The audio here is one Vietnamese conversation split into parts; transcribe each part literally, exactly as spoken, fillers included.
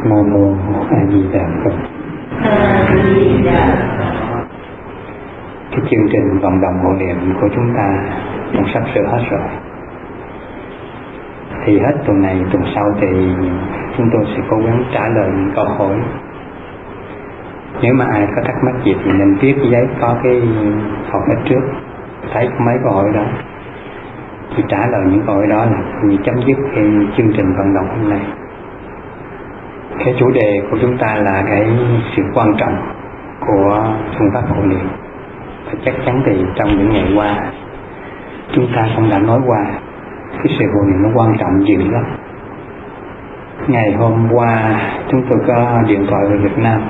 Nam mô A Di Đà Phật. Cái chương trình vận động hộ niệm của chúng ta cũng sắp sửa hết rồi. Thì hết tuần này, tuần sau thì chúng tôi sẽ cố gắng trả lời những câu hỏi. Nếu mà ai có thắc mắc gì thì nên viết giấy có cái học hết trước. Thấy có mấy câu hỏi đó thì trả lời những câu hỏi đó là như chấm dứt cái chương trình vận động hôm nay. Cái chủ đề của chúng ta là cái sự quan trọng của phương pháp hộ niệm. Và chắc chắn thì trong những ngày qua chúng ta cũng đã nói qua cái sự hộ niệm nó quan trọng dữ lắm. Ngày hôm qua chúng tôi có điện thoại về Việt Nam,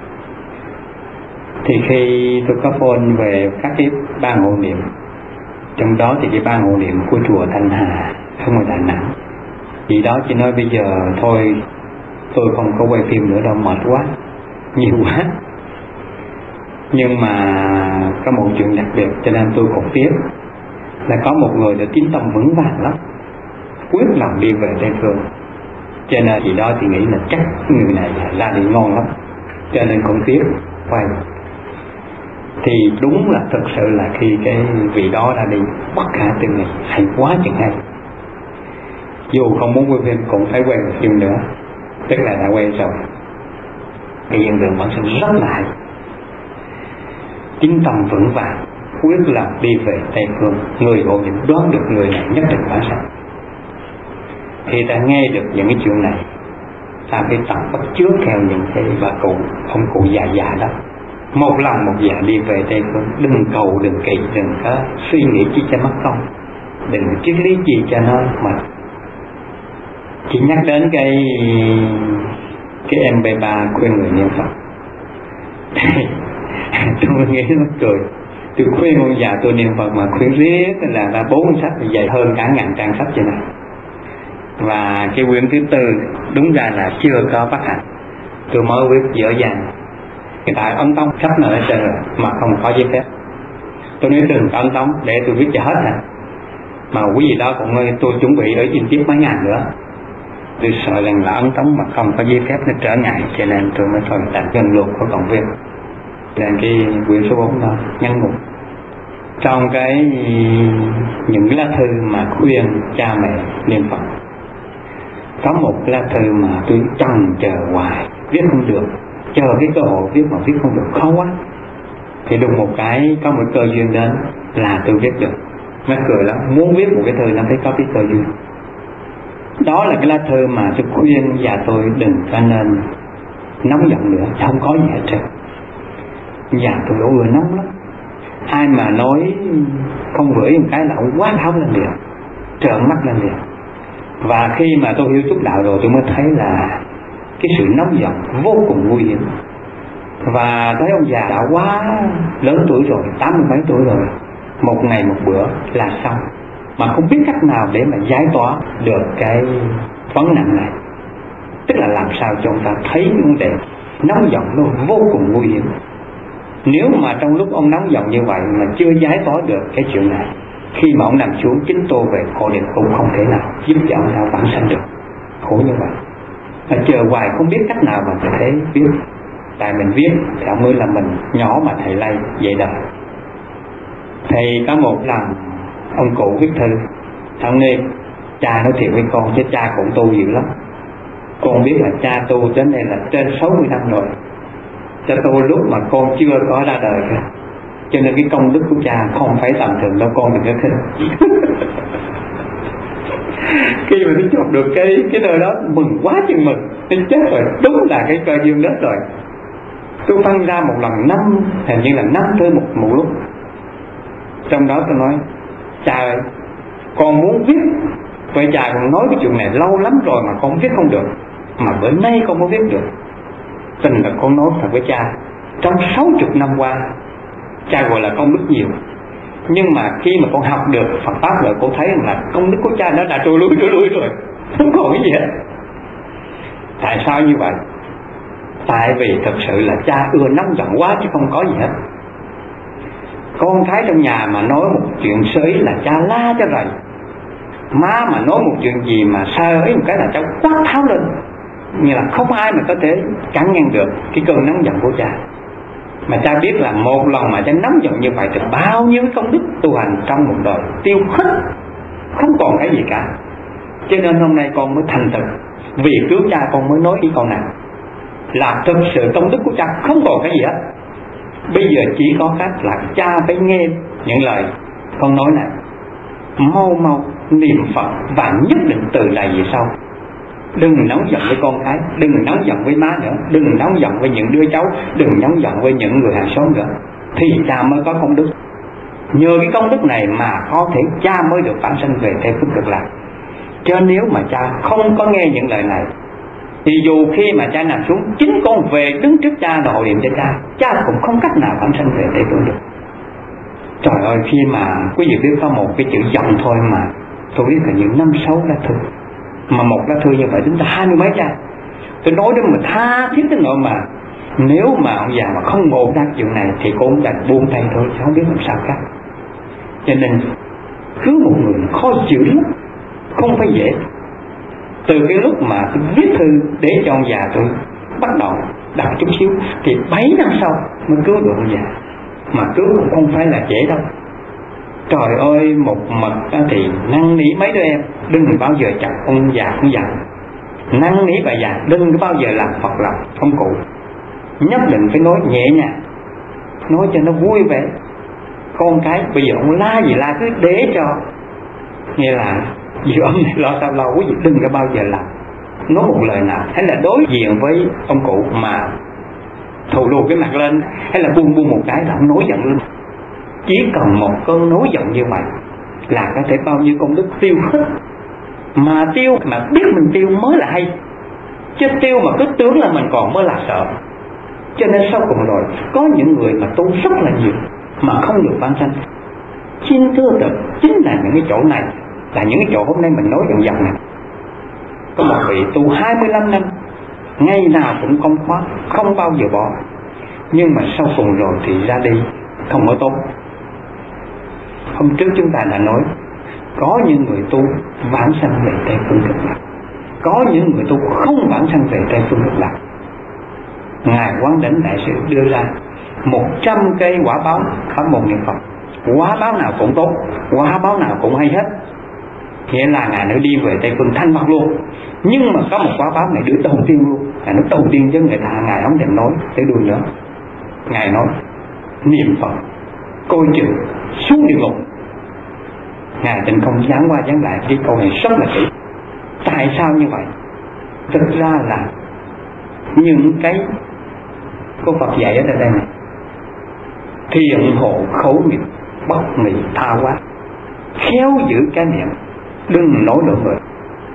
thì khi tôi có phone về các cái ban hộ niệm, trong đó thì cái ban hộ niệm của chùa Thanh Hà ở ngoài Đà Nẵng, thì đó chỉ nói bây giờ thôi tôi không có quay phim nữa đâu, mệt quá, nhiều quá. Nhưng mà có một chuyện đặc biệt cho nên tôi còn tiếp là có một người đã tín tâm vững vàng lắm, quyết lòng đi về Tây Phương. Cho nên thì đó thì nghĩ là chắc người này ra đi ngon lắm, cho nên không tiếp quay. Thì đúng là thực sự là khi cái vị đó ra đi bất khả tư nghị, hay quá chừng hay. Dù không muốn quay phim cũng phải quay phim nữa, tức là đã quay rồi. Cái hiện tượng bản thân rất là hay. Tín tâm vững vàng, quyết lòng đi về Tây Phương. Người hộ niệm đoán được người này nhất định bản thân. Thì ta nghe được những cái chuyện này, ta phải tập bắt chước theo những cái bà cụ, ông cụ già già đó. Một lần một dạ đi về Tây Phương. Đừng cầu, đừng kỳ, đừng có suy nghĩ chi cho mất công, đừng triết lý gì cho nó mệt. Chỉ nhắc đến cái cái em pê ba khuyên người niệm Phật. Tôi nghĩ nó cười. Tôi khuyên ông già tôi niệm Phật mà khuyên riết là ra bốn sách dày hơn cả ngàn trang sách vậy này. Và cái quyển thứ tư đúng ra là chưa có phát hành, tôi mới viết dở dàng. Hiện tại ấn tống sách nào hết trơn rồi mà không có giấy phép. Tôi nói đừng có ấn tống để tôi viết cho hết nè. Mà quý vị đó cũng ơi, tôi chuẩn bị ở in tiếp mấy ngàn nữa. Tôi sợ rằng là ấn tống mà không có giấy phép nó trở ngại, cho nên tôi mới thôi tạm ngừng luôn có còn viết. Nên cái quyển số bốn đó nhắn ngục. Trong cái những lá thư mà khuyên cha mẹ niệm Phật, có một lá thư mà tôi trần chờ hoài viết không được, chờ cái cơ hội viết mà viết không được, khó quá. Thì đùng một cái có một cơ duyên đến là tôi viết được. Nó cười lắm, muốn viết một cái thư nó phải có cái cơ duyên. Đó là cái lá thư mà tôi khuyên già tôi đừng có nên nóng giận nữa, không có gì hết trơn. Già tôi ưa nóng lắm, ai mà nói không gửi một cái là ông quá tháo lên liền, trợn mắt lên liền. Và khi mà tôi hiểu chút đạo rồi tôi mới thấy là cái sự nóng giận vô cùng nguy hiểm. Và thấy ông già đã quá lớn tuổi rồi, tám mươi mấy tuổi rồi, một ngày một bữa là xong, mà không biết cách nào để mà giải tỏa được cái vấn nạn này. Tức là làm sao cho ông ta thấy vấn đề nóng giận nó vô cùng nguy hiểm. Nếu mà trong lúc ông nóng giận như vậy mà chưa giải tỏa được cái chuyện này, khi mà ông nằm xuống chính tôi về hộ niệm cũng không thể nào giúp cho ông ta vãng sanh được. Khổ như vậy, mà chờ hoài không biết cách nào mà có thể viết. Tại mình viết thì ông ơi là mình nhỏ mà thầy lay vậy đời. Thầy có một lần ông cụ viết thư, ông ơi cha nói thiệt với con chứ cha cũng tu dữ lắm. Con biết là cha tu đến đây là trên sáu mươi năm rồi, cha tu lúc mà con chưa có ra đời cả. Cho nên cái công đức của cha không phải tầm thường đâu, con đừng có khinh. Khi mà tôi chụp được cái cái nơi đó mừng quá chừng mừng, tôi chết rồi, đúng là cái cơ duyên đất rồi. Tôi phân ra một lần năm, hình như là năm thư một một lúc. Trong đó tôi nói cha ơi, con muốn viết với cha, con nói cái chuyện này lâu lắm rồi mà con viết không được, mà bữa nay con mới viết được. Tình là con nói thật với cha, trong sáu chục năm qua cha gọi là công đức nhiều, nhưng mà khi mà con học được Phật pháp rồi, con thấy là công đức của cha nó đã trôi lui trôi lui rồi, không còn cái gì hết. Tại sao như vậy? Tại vì thật sự là cha ưa nóng giận quá chứ không có gì hết. Con thấy trong nhà mà nói một chuyện sới là cha la cho rầy, má mà nói một chuyện gì mà sơ ấy một cái là cháu quát tháo lên. như là không ai mà có thể cản ngăn được cái cơn nóng giận của cha. Mà cha biết là một lần mà cha nóng giận như vậy thì bao nhiêu công đức tu hành trong một đời tiêu hết, không còn cái gì cả. Cho nên hôm nay con mới thành thực vì cứu cha, con mới nói cái câu này là thực sự công đức của cha không còn cái gì hết. Bây giờ chỉ có cách là cha phải nghe những lời con nói này, mau mau niệm Phật và nhất định từ này về sau đừng nóng giận với con cái, đừng nóng giận với má nữa, đừng nóng giận với những đứa cháu, đừng nóng giận với những người hàng xóm nữa, thì cha mới có công đức. Nhờ cái công đức này mà có thể cha mới được vãng sanh về Tây Phương Cực Lạc. Chứ nếu mà cha không có nghe những lời này thì dù khi mà cha nằm xuống, chính con về đứng trước cha và hội niệm cho cha, cha cũng không cách nào vãng sanh về Tây Phương được. Trời ơi, khi mà quý vị biết có một cái chữ giận thôi mà tôi biết là những năm sáu lá thư, mà một lá thư như vậy chúng ta hai mươi mấy cha. Tôi nói đến mình tha thiết đến nỗi mà nếu mà ông già mà không ngộ ra chuyện này thì cô cũng đành buông tay thôi, không biết làm sao khác. Cho nên cứu một người khó chịu lắm, không phải dễ. Từ cái lúc mà tôi viết thư để cho ông già tôi bắt đầu đọc chút xíu thì bảy năm sau mới cứu được ông già. Mà cứu cũng không phải là dễ đâu. Trời ơi, một mật thì năn nỉ mấy đứa em đừng bao giờ chặt ông già cũng già, năn nỉ bà già đừng bao giờ làm Phật lòng ông cụ, nhất định phải nói nhẹ nhàng, nói cho nó vui vẻ. Con cái bây giờ ông la gì la cứ để cho nghe là vì ông này lo sao lo, quý vị đừng có bao giờ làm nói một lời nào hay là đối diện với ông cụ mà thù lù cái mặt lên hay là buông buông một cái là ông nổi giận lên. Chỉ cần một cơn nổi giận như vậy là có thể bao nhiêu công đức tiêu hết. Mà tiêu mà biết mình tiêu mới là hay, chứ tiêu mà cứ tưởng là mình còn mới là sợ. Cho nên sau cùng rồi có những người mà tu rất là nhiều mà không được vãng sanh. Xin thưa thật, chính là những cái chỗ này là những cái chỗ hôm nay mình nói dần dần này. Có một vị tu hai mươi lăm năm, ngày nào cũng công khóa, không bao giờ bỏ, nhưng mà sau cùng rồi thì ra đi không có tốt. Hôm trước chúng ta đã nói có những người tu vãng sanh về Tây Phương Cực Lạc, có những người tu không vãng sanh về Tây Phương Cực Lạc. Ngài Quán Đỉnh Đại Sư đưa ra một trăm cây quả báo pháp môn niệm Phật, quả báo nào cũng tốt, quả báo nào cũng hay hết. Nghĩa là Ngài nói đi về Tây Phương thanh Phật luôn. Nhưng mà có một quả báo này đưa đầu tiên luôn, Ngài nói đầu tiên chứ người ta Ngài không định nói tới đuôi nữa. Ngài nói niệm Phật coi chừng xuống địa ngục. Ngài định không dán qua dán lại cái câu này rất là kỹ. Tại sao như vậy? Thực ra là những cái cô Phật dạy ở đây này, thiện hộ khẩu nghiệp bất nghị tha hóa, khéo giữ cái niệm, đừng nói lộn người.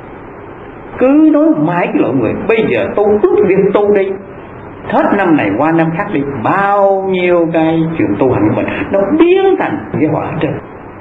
Cứ nói mãi cái lộn người. Bây giờ tu ước việc tu đi, hết năm này qua năm khác đi, bao nhiêu cái chuyện tu hành của mình nó biến thành cái quả trên.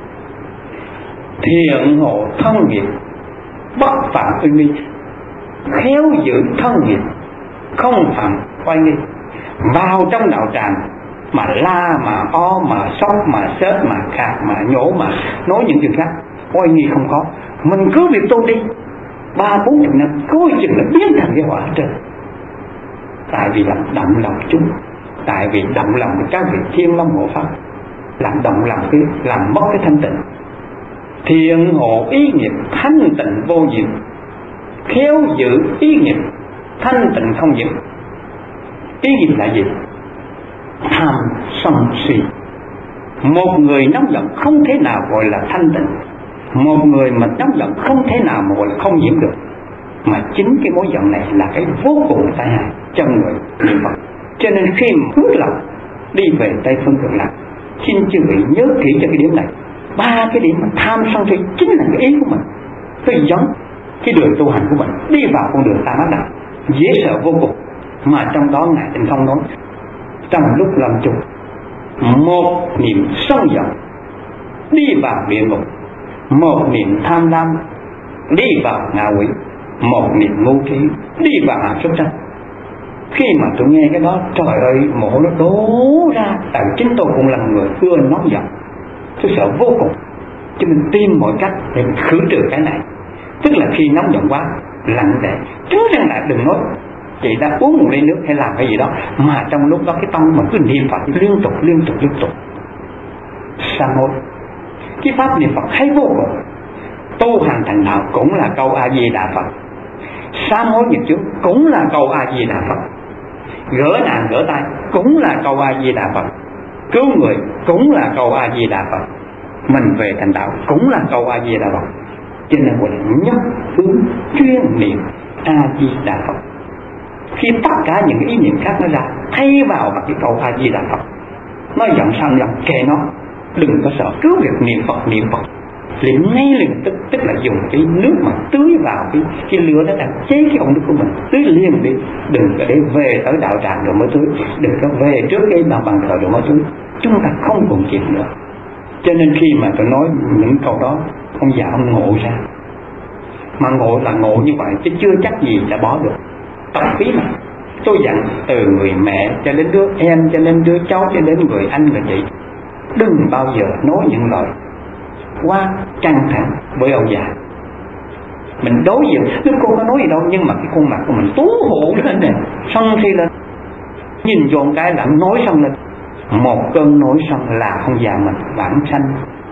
Thiện hộ thân nghiệp bất phạm uy nghi, khéo giữ thân nghiệp không phạm oai nghi. Vào trong đạo tràng mà la mà o mà sóc mà xếp mà khạc mà nhổ mà nói những chuyện khác, oai nghi không có. Mình cứ việc tu đi, ba bốn chục năm coi chừng là biến thành cái quả trên. Tại vì làm động lòng chúng, tại vì động lòng các vị thiên long hộ pháp, làm động lòng cái làm mất cái thanh tịnh. Thiện hộ ý nghiệp thanh tịnh vô diệt, khéo giữ ý nghiệp thanh tịnh không diệt. Ý nghiệp là gì? Tham sân si. Một người nóng giận không thể nào gọi là thanh tịnh, một người mà nóng giận không thể nào mà gọi là không nhiễm được. Mà chính cái mối giận này là cái vô cùng tai hại cho người niệm Phật. Cho nên khi mà phước lòng đi về Tây Phương Cực Lạc, xin chư vị nhớ kỹ cho cái điểm này. Ba cái điểm mà tham sân si chính là cái ý của mình, cái giống cái đường tu hành của mình đi vào con đường tam ác đạo, dễ sợ vô cùng. Mà trong đó Ngài Tịnh Không nói trong lúc lâm chung, một niệm sân giận đi vào địa ngục, một niệm tham lam đi vào ngạ quỷ, một niệm ngu trí đi vào hàm súc sanh. Khi mà tôi nghe cái đó, trời ơi, mổ nó đổ ra. Tại chính tôi cũng là người ưa nóng giận, tôi sợ vô cùng, cho mình tìm mọi cách để mình khử trừ cái này. Tức là khi nóng giận quá lặng để trấn răng lại, đừng nói chị đã uống một ly nước hay làm cái gì đó, mà trong lúc đó cái tâm mà cứ niệm Phật liên tục liên tục liên tục. Sám hối, cái pháp niệm Phật hay vô cùng. Tu hành thành đạo cũng là câu A Di Đà Phật, sám hối nghiệp chướng cũng là câu A Di Đà Phật, gỡ nạn gỡ tay cũng là câu A Di Đà Phật, cứu người cũng là câu A Di Đà Phật, mình về thành đạo cũng là câu A Di Đà Phật. Cho nên gọi là nhất hướng chuyên niệm A Di Đà Phật. Khi tất cả những ý niệm khác nó ra, thay vào bằng cái câu A Di Đà Phật, nó giận sang giận kệ nó, đừng có sợ, cứ việc niệm Phật niệm Phật liền ngay liền tức, tức là dùng cái nước mà tưới vào cái cái lửa đó, đang cháy cái ống nước của mình, tưới liền đi, đừng có để về tới đạo tràng rồi mới tưới, đừng có về trước cái bàn bàn thờ rồi mới tưới, chúng ta không còn kịp nữa. Cho nên khi mà tôi nói những câu đó, ông già ông ngộ ra, mà ngộ là ngộ như vậy chứ chưa chắc gì đã bỏ được. Tập phí mà tôi dặn từ người mẹ cho đến đứa em, cho đến đứa cháu, cho đến người anh người chị, đừng bao giờ nói những lời quá căng thẳng với ông già. Mình đối diện, lúc cô có nói gì đâu, nhưng mà cái khuôn mặt của mình tú hổ lên này, xong khi lên nhìn vô cái là nói xong lên, một cơn nổi xong là ông già mình vãng sanh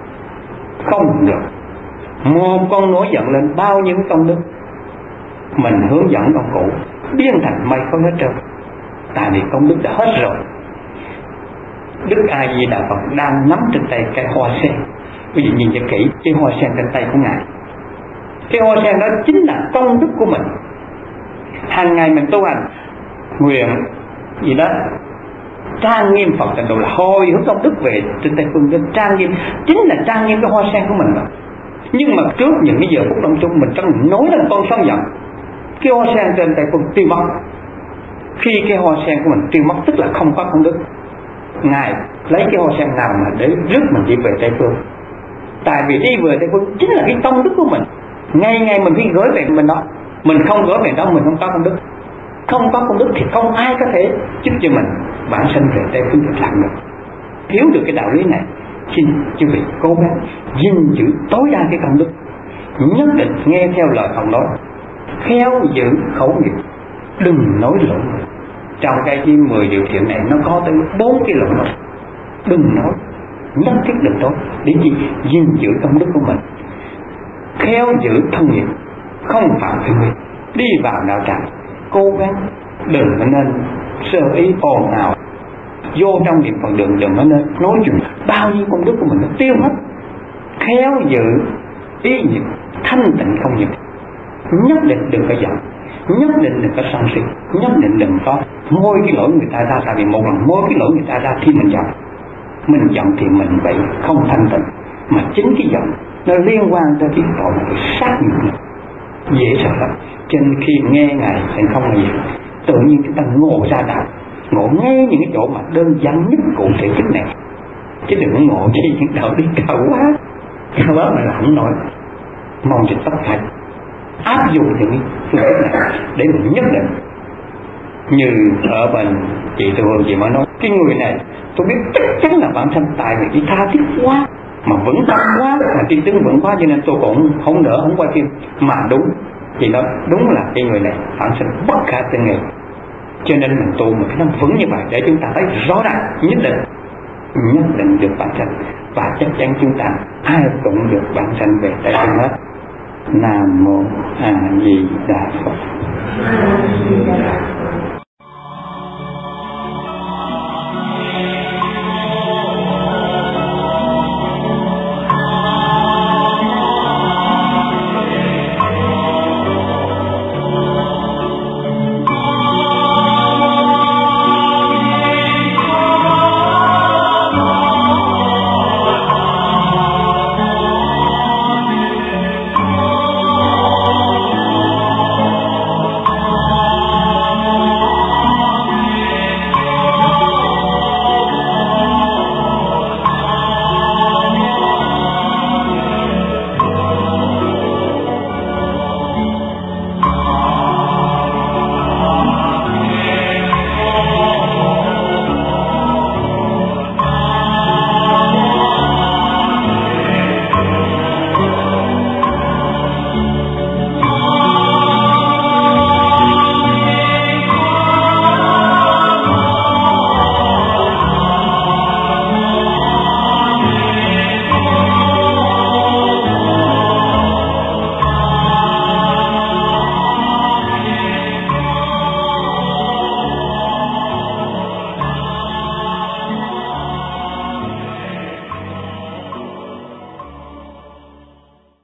không được. Một con nổi giận lên bao nhiêu công đức mình hướng dẫn ông cụ biến thành mây khói hết trơn, tại vì công đức đã hết rồi. Đức A Di Đà Phật đang nắm trên tay cây hoa sen. Quý vị nhìn cho kỹ cái hoa sen trên tay của ngài, cái hoa sen đó chính là công đức của mình. Hàng ngày mình tu hành nguyện gì đó trang nghiêm Phật tịnh độ, là hồi hướng công đức về trên tay phương đến trang nghiêm, chính là trang nghiêm cái hoa sen của mình đó. Nhưng mà trước những cái giờ phút đông chung mình chẳng nói lên con sóng giận, cái hoa sen trên tay phương tiêu mất. Khi cái hoa sen của mình tiêu mất tức là không có công đức. Ngài lấy cái hoa sen nào mà để rước mình đi về Tây Phương? Tại vì đi về Tây Phương chính là cái công đức của mình. Ngày ngày mình phải gửi về mình đó, mình không gửi về đó mình không có công đức. Không có công đức thì không ai có thể giúp cho mình bản sinh về Tây Phương được làm được. Thiếu được cái đạo lý này, xin quý vị cố gắng gìn giữ tối đa cái công đức, nhất định nghe theo lời ông nói, khéo giữ khẩu nghiệp, đừng nói lộn. Trong cái chi mười điều thiện này nó có tới bốn cái lộn lộn, đừng nói, nhất thiết đừng nói, để chi gìn giữ công đức của mình, khéo giữ thân nghiệp, không phạm thượng nghiệp. Đi vào đạo tràng cố gắng đừng có nên sơ ý ồn ào, vô trong niệm Phật đường đừng có nên nói chuyện bao nhiêu công đức của mình nó tiêu hết. Khéo giữ ý niệm thanh tịnh không nhiều, nhất định đừng có giận, nhất định đừng có sân si, nhất định đừng có môi cái lỗi người ta ra. Tại vì một lần môi cái lỗi người ta ra thì mình giận, mình giận thì mình bị không thanh tịnh, mà chính cái giận nó liên quan tới cái tội của sát nghiệp, dễ sợ lắm. Cho nên khi nghe ngài sẽ không là gì, tự nhiên chúng ta ngộ ra đạo, ngộ ngay những cái chỗ mà đơn giản nhất cụ thể chính này, chứ đừng có ngộ chi những đạo đi cao quá, cao quá mà làm không nổi. Mong cho tất cả áp dụng những phương pháp này để mình nhất định. Như ở bên chị Từ Hương chị mới nói, cái người này tôi biết chắc chắn là bản thân tại vì cái tha thiết quá, mà vững tâm quá, mà tiên tướng vững quá, cho nên tôi cũng không đỡ không qua tim. Mà đúng thì nó đúng là cái người này bản thân bất khả tư nghị, cho nên mình tu một cái nó vững như vậy để chúng ta thấy rõ ràng nhất định nhất định được bản thân, và chắc chắn chúng ta ai cũng được bản thân về tại phương hết. Nam mô A Di Đà Phật.